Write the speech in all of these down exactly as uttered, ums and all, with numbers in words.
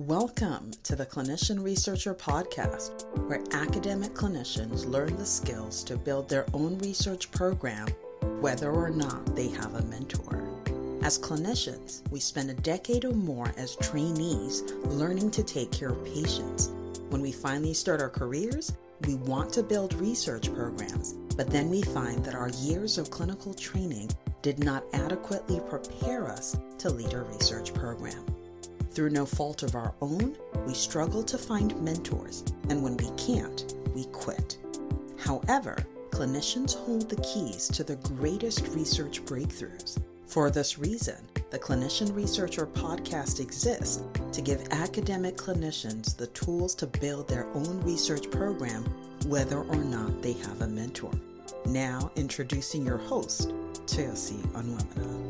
Welcome to the Clinician Researcher Podcast, where academic clinicians learn the skills to build their own research program, whether or not they have a mentor. As clinicians, we spend a decade or more as trainees learning to take care of patients. When we finally start our careers, we want to build research programs, but then we find that our years of clinical training did not adequately prepare us to lead a research program. Through no fault of our own, we struggle to find mentors, and when we can't, we quit. However, clinicians hold the keys to the greatest research breakthroughs. For this reason, the Clinician Researcher Podcast exists to give academic clinicians the tools to build their own research program, whether or not they have a mentor. Now, introducing your host, Toyosi Onwuemene.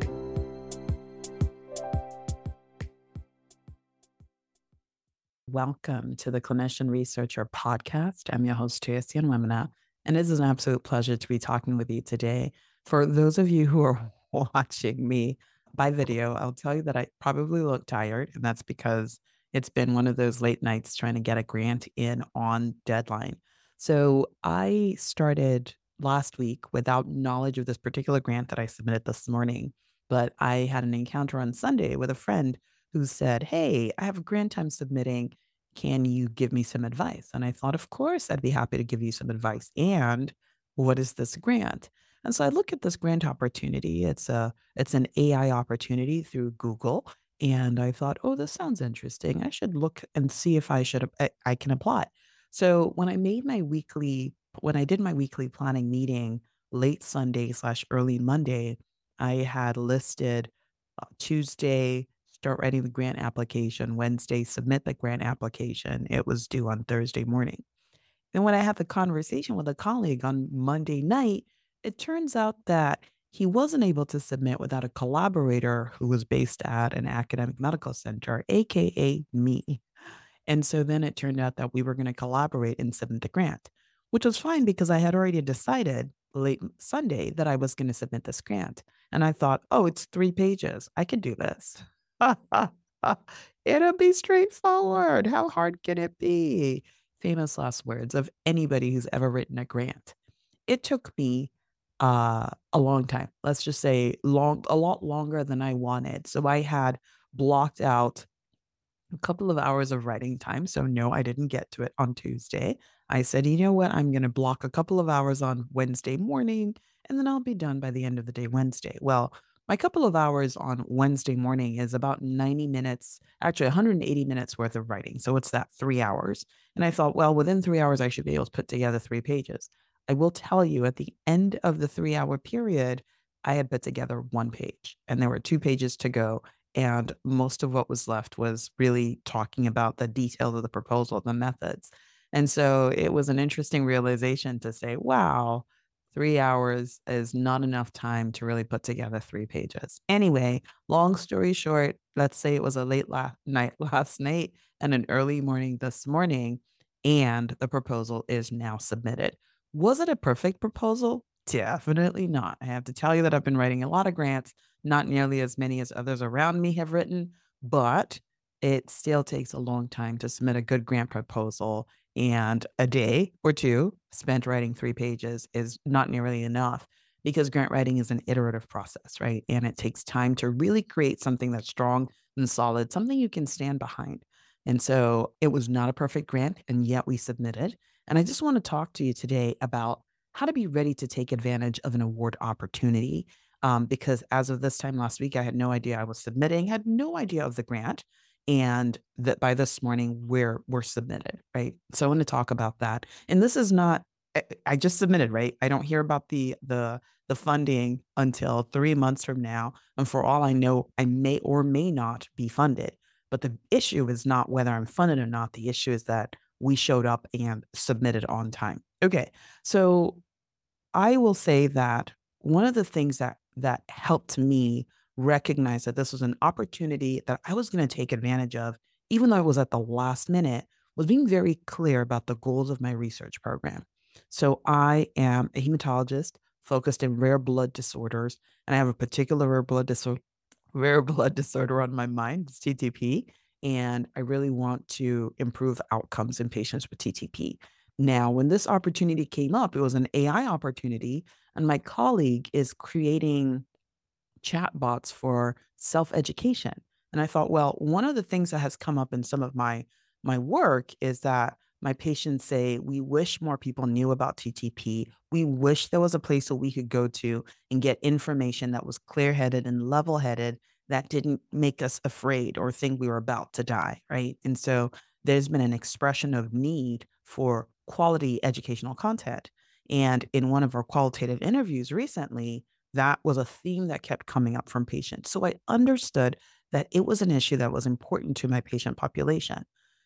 Welcome to the Clinician Researcher Podcast. I'm your host, Toyosi Onwuemene, and it is an absolute pleasure to be talking with you today. For those of you who are watching me by video, I'll tell you that I probably look tired, and that's because it's been one of those late nights trying to get a grant in on deadline. So I started last week without knowledge of this particular grant that I submitted this morning, but I had an encounter on Sunday with a friend who said, "Hey, I have a grant I'm submitting. Can you give me some advice?" And I thought, of course, I'd be happy to give you some advice. And what is this grant? And so I look at this grant opportunity. It's a it's an A I opportunity through Google. And I thought, oh, this sounds interesting. I should look and see if I should I, I can apply. So when I made my weekly, when I did my weekly planning meeting late Sunday slash early Monday, I had listed uh, Tuesday, start writing the grant application. Wednesday, submit the grant application. It was due on Thursday morning. And when I had the conversation with a colleague on Monday night, it turns out that he wasn't able to submit without a collaborator who was based at an academic medical center, A K A me. And so then it turned out that we were going to collaborate and submit the grant, which was fine because I had already decided late Sunday that I was going to submit this grant. And I thought, oh, it's three pages. I can do this. It'll be straightforward. How hard can it be? Famous last words of anybody who's ever written a grant. It took me uh, a long time. Let's just say long, a lot longer than I wanted. So I had blocked out a couple of hours of writing time. So no, I didn't get to it on Tuesday. I said, you know what? I'm going to block a couple of hours on Wednesday morning, and then I'll be done by the end of the day Wednesday. Well, my couple of hours on Wednesday morning is about ninety minutes, actually one hundred eighty minutes worth of writing. So it's that three hours. And I thought, well, within three hours, I should be able to put together three pages. I will tell you at the end of the three hour period, I had put together one page and there were two pages to go. And most of what was left was really talking about the details of the proposal, the methods. And so it was an interesting realization to say, wow, three hours is not enough time to really put together three pages. Anyway, long story short, let's say it was a late la- night last night and an early morning this morning, and the proposal is now submitted. Was it a perfect proposal? Definitely not. I have to tell you that I've been writing a lot of grants, not nearly as many as others around me have written, but it still takes a long time to submit a good grant proposal. And a day or two spent writing three pages is not nearly enough because grant writing is an iterative process, right? And it takes time to really create something that's strong and solid, something you can stand behind. And so it was not a perfect grant, and yet we submitted. And I just want to talk to you today about how to be ready to take advantage of an award opportunity. Um, because as of this time last week, I had no idea I was submitting, had no idea of the grant, and that by this morning we're we're submitted, right? So I want to talk about that. And this is not, I, I just submitted, right? I don't hear about the the the funding until three months from now, and for all I know, I may or may not be funded. But the issue is not whether I'm funded or not. The issue is that we showed up and submitted on time. Okay, so I will say that one of the things that that helped me recognize that this was an opportunity that I was going to take advantage of, even though it was at the last minute, was being very clear about the goals of my research program. So I am a hematologist focused in rare blood disorders, and I have a particular rare blood disorder rare blood disorder on my mind, it's T T P. and I really want to improve outcomes in patients with T T P. Now, when this opportunity came up, it was an A I opportunity, and my colleague is creating chatbots for self-education. And I thought, well, one of the things that has come up in some of my my work is that my patients say, we wish more people knew about T T P. We wish there was a place that we could go to and get information that was clear-headed and level-headed that didn't make us afraid or think we were about to die, right? And so there's been an expression of need for quality educational content. And in one of our qualitative interviews recently, that was a theme that kept coming up from patients. So I understood that it was an issue that was important to my patient population.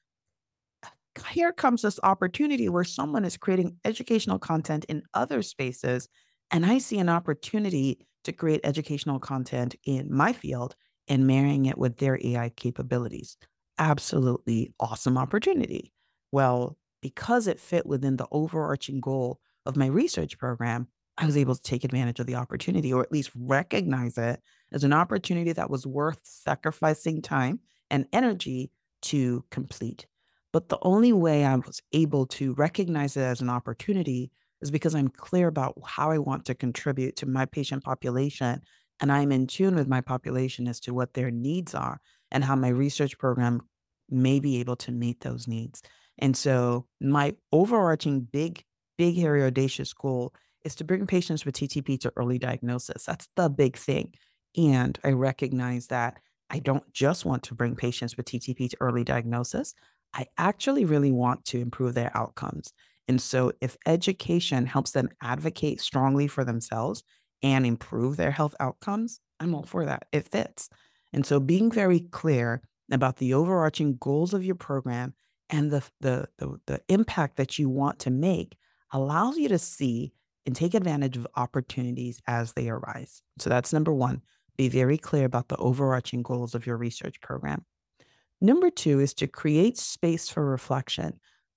Here comes this opportunity where someone is creating educational content in other spaces, and I see an opportunity to create educational content in my field and marrying it with their A I capabilities. Absolutely awesome opportunity. Well, because it fit within the overarching goal of my research program, I was able to take advantage of the opportunity or at least recognize it as an opportunity that was worth sacrificing time and energy to complete. But the only way I was able to recognize it as an opportunity is because I'm clear about how I want to contribute to my patient population. And I'm in tune with my population as to what their needs are and how my research program may be able to meet those needs. And so, my overarching big, big, hairy, audacious goal is to bring patients with T T P to early diagnosis. That's the big thing. And I recognize that I don't just want to bring patients with T T P to early diagnosis. I actually really want to improve their outcomes. And so, if education helps them advocate strongly for themselves and improve their health outcomes, I'm all for that. It fits. And so, being very clear about the overarching goals of your program and the, the, the, the impact that you want to make allows you to see and take advantage of opportunities as they arise. So, that's number one. Be very clear about the overarching goals of your research program. Number two is to create space for reflection.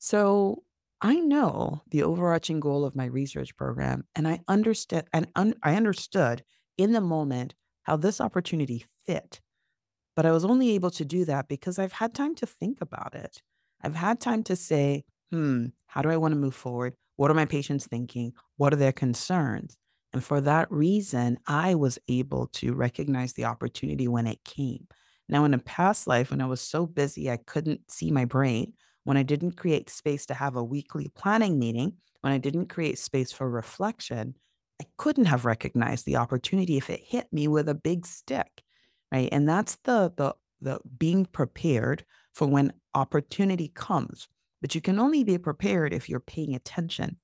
So I know the overarching goal of my research program, and I understand and un- I understood in the moment how this opportunity fit. But I was only able to do that because I've had time to think about it. I've had time to say, hmm, how do I want to move forward? What are my patients thinking? What are their concerns? And for that reason, I was able to recognize the opportunity when it came. Now, in a past life, when I was so busy, I couldn't see my brain, when I didn't create space to have a weekly planning meeting, when I didn't create space for reflection, I couldn't have recognized the opportunity if it hit me with a big stick, right? And that's the the the being prepared for when opportunity comes. But you can only be prepared if you're paying attention.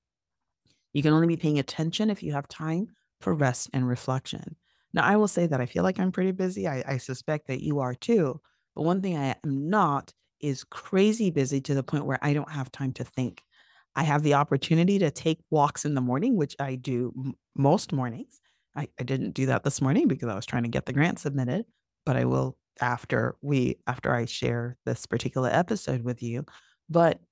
You can only be paying attention if you have time for rest and reflection. Now, I will say that I feel like I'm pretty busy. I, I suspect that you are too. But one thing I am not is crazy busy to the point where I don't have time to think. I have the opportunity to take walks in the morning, which I do m- most mornings. I, I didn't do that this morning because I was trying to get the grant submitted, but I will after we after I share this particular episode with you. But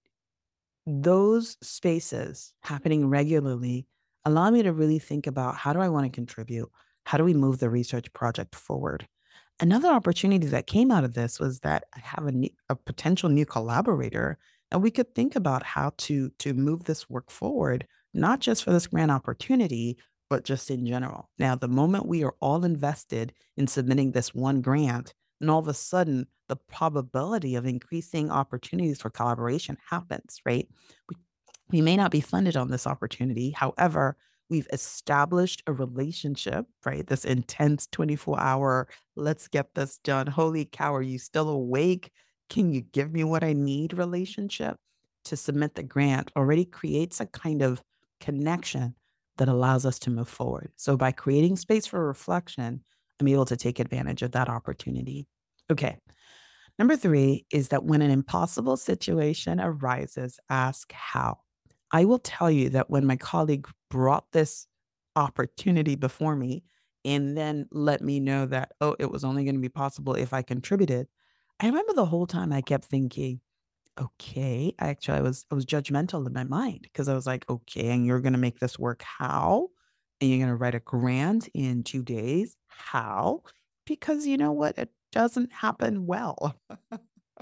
those spaces happening regularly allow me to really think about how do I want to contribute? How do we move the research project forward? Another opportunity that came out of this was that I have a, new, a potential new collaborator, and we could think about how to to move this work forward, not just for this grant opportunity, but just in general. Now, the moment we are all invested in submitting this one grant, and all of a sudden the probability of increasing opportunities for collaboration happens, right? We, we may not be funded on this opportunity. However, we've established a relationship, right? This intense twenty-four hour, let's get this done. Holy cow, are you still awake? Can you give me what I need relationship to submit the grant already creates a kind of connection that allows us to move forward. So by creating space for reflection, I'm able to take advantage of that opportunity. Okay. Number three is that when an impossible situation arises, ask how. I will tell you that when my colleague brought this opportunity before me and then let me know that, oh, it was only going to be possible if I contributed, I remember the whole time I kept thinking, okay, actually I was I was judgmental in my mind because I was like, okay, and you're gonna make this work how? And you're gonna write a grant in two days? How? Because you know what? It doesn't happen well.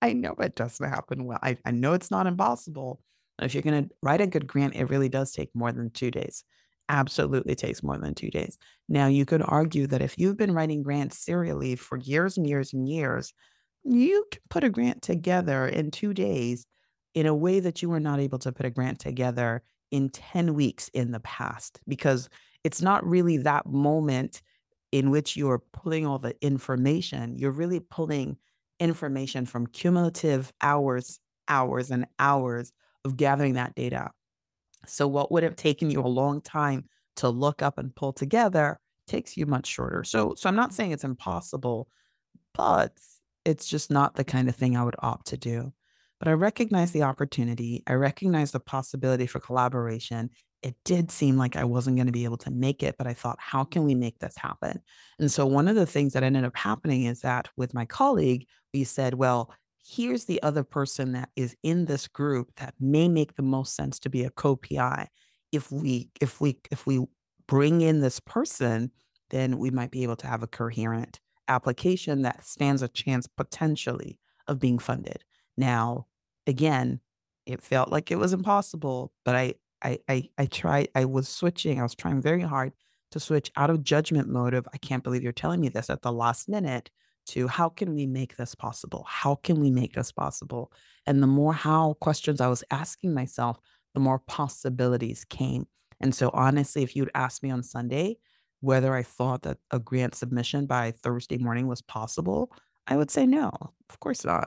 I know it doesn't happen well. I, I know it's not impossible. If you're going to write a good grant, it really does take more than two days. Absolutely takes more than two days. Now, you could argue that if you've been writing grants serially for years and years and years, you can put a grant together in two days in a way that you were not able to put a grant together in ten weeks in the past, because it's not really that moment in which you're pulling all the information. You're really pulling information from cumulative hours, hours, and hours of gathering that data. So, what would have taken you a long time to look up and pull together takes you much shorter. So, so I'm not saying it's impossible, but it's just not the kind of thing I would opt to do. But I recognize the opportunity. I recognize the possibility for collaboration. It did seem like I wasn't going to be able to make it, but I thought, how can we make this happen? And so one of the things that ended up happening is that with my colleague, we said, well, here's the other person that is in this group that may make the most sense to be a co-P I. If we if we if we bring in this person, then we might be able to have a coherent application that stands a chance potentially of being funded. Now, again, it felt like it was impossible, but I I I I tried I was switching, I was trying very hard to switch out of judgment mode of, "I can't believe you're telling me this at the last minute," to, "How can we make this possible? How can we make this possible?" And the more how questions I was asking myself, the more possibilities came. And so, honestly, if you'd asked me on Sunday whether I thought that a grant submission by Thursday morning was possible, I would say no, of course not.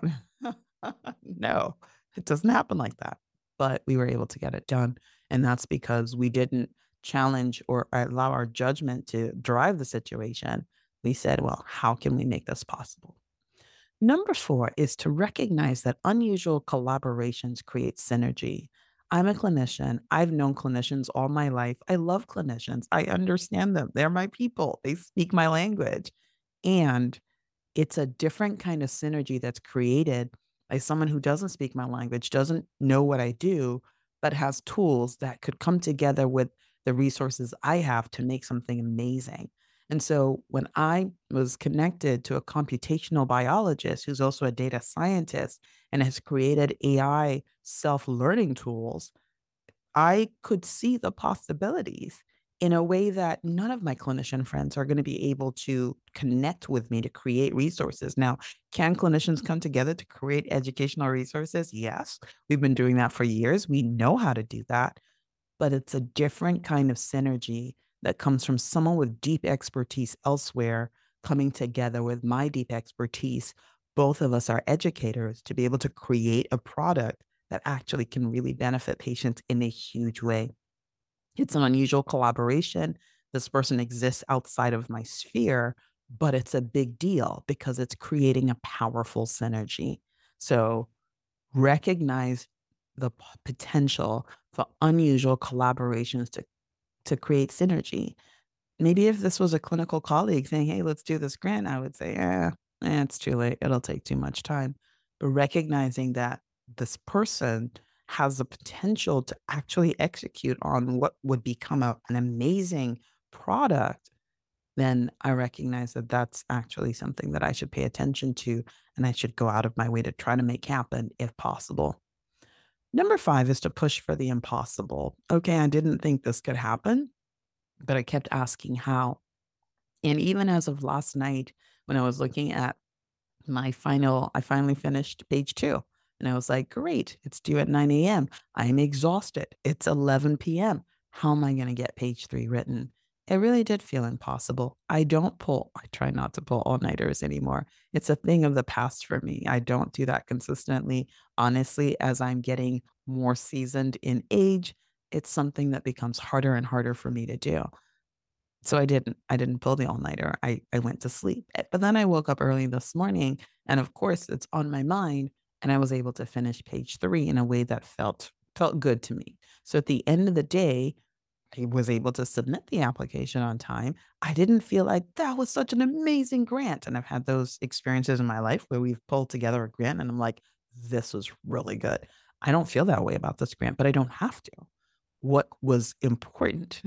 No, it doesn't happen like that. But we were able to get it done. And that's because we didn't challenge or allow our judgment to drive the situation. We said, well, how can we make this possible? Number four is to recognize that unusual collaborations create synergy. I'm a clinician. I've known clinicians all my life. I love clinicians. I understand them. They're my people. They speak my language. And it's a different kind of synergy that's created by someone who doesn't speak my language, doesn't know what I do, but has tools that could come together with the resources I have to make something amazing. And so when I was connected to a computational biologist who's also a data scientist and has created A I self learning tools, I could see the possibilities in a way that none of my clinician friends are going to be able to connect with me to create resources. Now, can clinicians come together to create educational resources? Yes. We've been doing that for years. We know how to do that, but it's a different kind of synergy that comes from someone with deep expertise elsewhere coming together with my deep expertise. Both of us are educators to be able to create a product that actually can really benefit patients in a huge way. It's an unusual collaboration. This person exists outside of my sphere, but it's a big deal because it's creating a powerful synergy. So recognize the p- potential for unusual collaborations to, to create synergy. Maybe if this was a clinical colleague saying, "Hey, let's do this grant," I would say, "Yeah, eh, it's too late. It'll take too much time." But recognizing that this person has the potential to actually execute on what would become a, an amazing product, then I recognize that that's actually something that I should pay attention to and I should go out of my way to try to make happen if possible. Number five is to push for the impossible. Okay, I didn't think this could happen, but I kept asking how. And even as of last night, when I was looking at my final, I finally finished page two. And I was like, great, it's due at nine a m. I'm exhausted. It's eleven p m. How am I going to get page three written? It really did feel impossible. I don't pull, I try not to pull all nighters anymore. It's a thing of the past for me. I don't do that consistently. Honestly, as I'm getting more seasoned in age, it's something that becomes harder and harder for me to do. So I didn't I didn't pull the all-nighter. I I went to sleep. Eh, but then I woke up early this morning, and of course, it's on my mind, and I was able to finish page three in a way that felt felt good to me. So at the end of the day, I was able to submit the application on time. I didn't feel like that was such an amazing grant, and I've had those experiences in my life where we've pulled together a grant, and I'm like, "This was really good." I don't feel that way about this grant, but I don't have to. What was important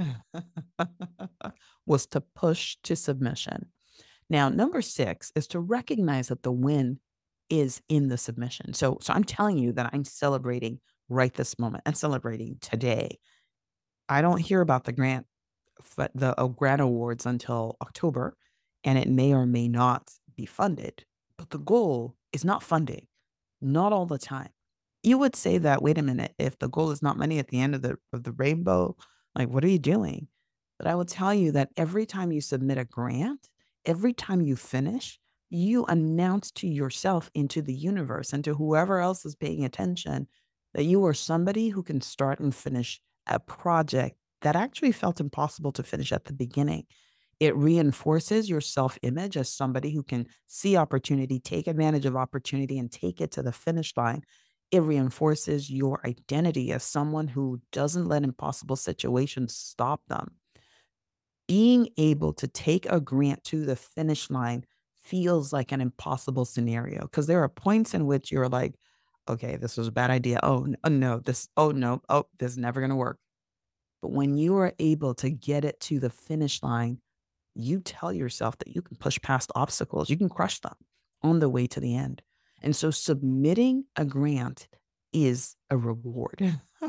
was to push to submission. Now, number six is to recognize that the win is in the submission. So so I'm telling you that I'm celebrating right this moment. I'm celebrating today. I don't hear about the grant f the, uh, grant awards until October, and it may or may not be funded, but the goal is not funding, not all the time. You would say that, "Wait a minute, if the goal is not money at the end of the of the rainbow, like, what are you doing?" But I will tell you that every time you submit a grant, every time you finish, you announce to yourself, into the universe, and to whoever else is paying attention, that you are somebody who can start and finish a project that actually felt impossible to finish at the beginning. It reinforces your self-image as somebody who can see opportunity, take advantage of opportunity, and take it to the finish line. It reinforces your identity as someone who doesn't let impossible situations stop them. Being able to take a grant to the finish line feels like an impossible scenario because there are points in which you're like, "Okay, this was a bad idea. Oh, n oh, no, this oh, no. Oh, this is never gonna work." But when you are able to get it to the finish line, you tell yourself that you can push past obstacles, you can crush them on the way to the end. And so submitting a grant is a reward.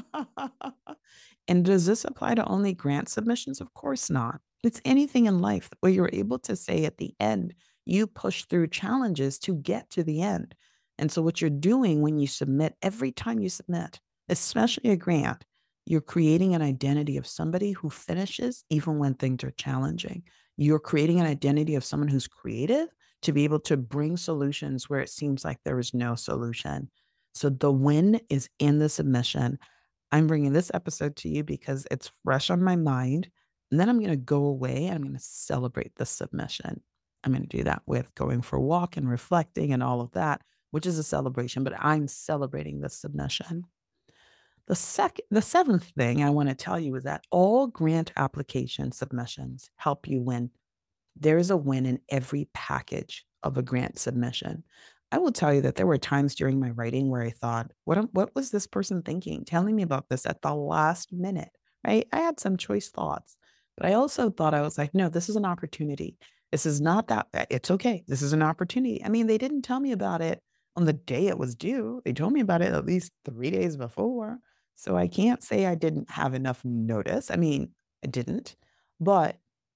And does this apply to only grant submissions? Of course not. It's anything in life where you're able to say at the end, you push through challenges to get to the end. And so, what you're doing when you submit, every time you submit, especially a grant, you're creating an identity of somebody who finishes even when things are challenging. You're creating an identity of someone who's creative to be able to bring solutions where it seems like there is no solution. So the win is in the submission. I'm bringing this episode to you because it's fresh on my mind. And then I'm going to go away and I'm going to celebrate the submission. I'm going to do that with going for a walk and reflecting and all of that, which is a celebration, but I'm celebrating the submission. The second, the seventh thing I want to tell you is that all grant application submissions help you win. There is a win in every package of a grant submission. I will tell you that there were times during my writing where I thought, what, am- what was this person thinking? Telling me about this at the last minute, right? I had some choice thoughts, but I also thought I was like, no, this is an opportunity. This is not that, uh, it's okay. This is an opportunity. I mean, they didn't tell me about it on the day it was due. They told me about it at least three days before. So I can't say I didn't have enough notice. I mean, I didn't, but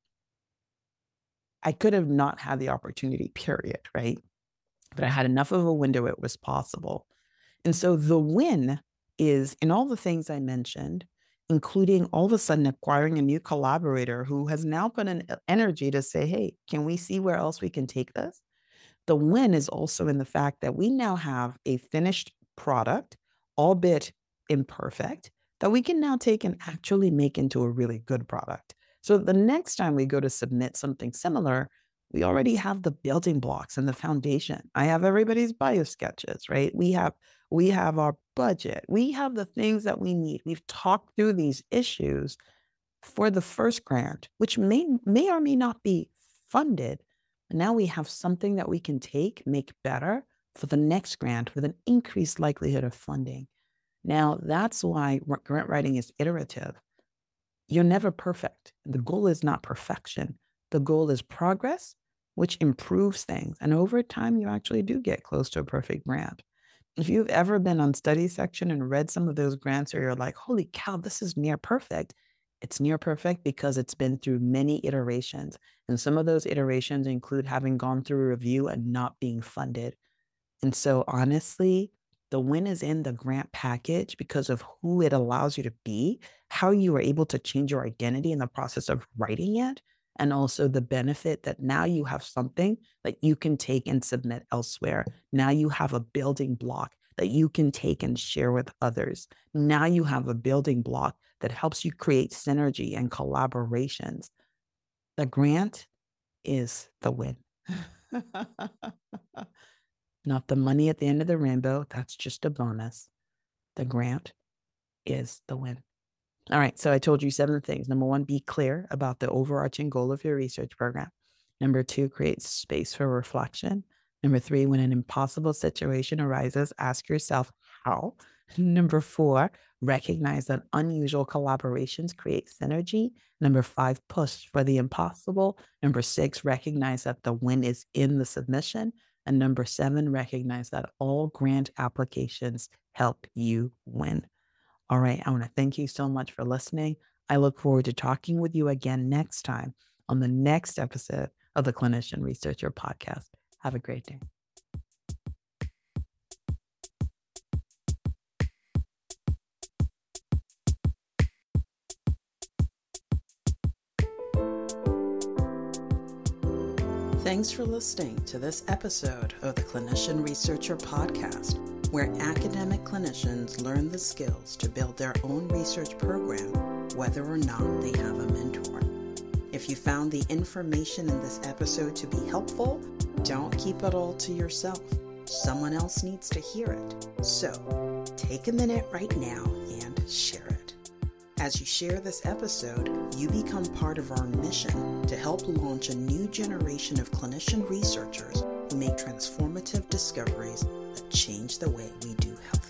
I could have not had the opportunity, period, right? But I had enough of a window it was possible. And so the win is in all the things I mentioned, including all of a sudden acquiring a new collaborator who has now put an e- energy to say, hey, can we see where else we can take this? The win is also in the fact that we now have a finished product, albeit imperfect, that we can now take and actually make into a really good product. So the next time we go to submit something similar, we already have the building blocks and the foundation. I have everybody's bio sketches, right? We have we have our budget. We have the things that we need. We've talked through these issues for the first grant, which may may or may not be funded. Now we have something that we can take, make better for the next grant with an increased likelihood of funding. Now, that's why r- grant writing is iterative. You're never perfect. The goal is not perfection. The goal is progress, which improves things. And over time, you actually do get close to a perfect grant. If you've ever been on study section and read some of those grants where you're like, holy cow, this is near perfect. It's near perfect because it's been through many iterations. And some of those iterations include having gone through a review and not being funded. And so honestly, the win is in the grant package because of who it allows you to be, how you are able to change your identity in the process of writing it, and also the benefit that now you have something that you can take and submit elsewhere. Now you have a building block that you can take and share with others. Now you have a building block that helps you create synergy and collaborations. The grant is the win. Not the money at the end of the rainbow. That's just a bonus. The grant is the win. All right. So I told you seven things. Number one, be clear about the overarching goal of your research program. Number two, create space for reflection. Number three, when an impossible situation arises, ask yourself how. Number four, recognize that unusual collaborations create synergy. Number five, push for the impossible. Number six, recognize that the win is in the submission. And number seven, recognize that all grant applications help you win. All right. I want to thank you so much for listening. I look forward to talking with you again next time on the next episode of the Clinician Researcher Podcast. Have a great day. Thanks for listening to this episode of the Clinician Researcher Podcast, where academic clinicians learn the skills to build their own research program, whether or not they have a mentor. If you found the information in this episode to be helpful, don't keep it all to yourself. Someone else needs to hear it. So take a minute right now and share it. As you share this episode, you become part of our mission to help launch a new generation of clinician researchers who make transformative discoveries that change the way we do health.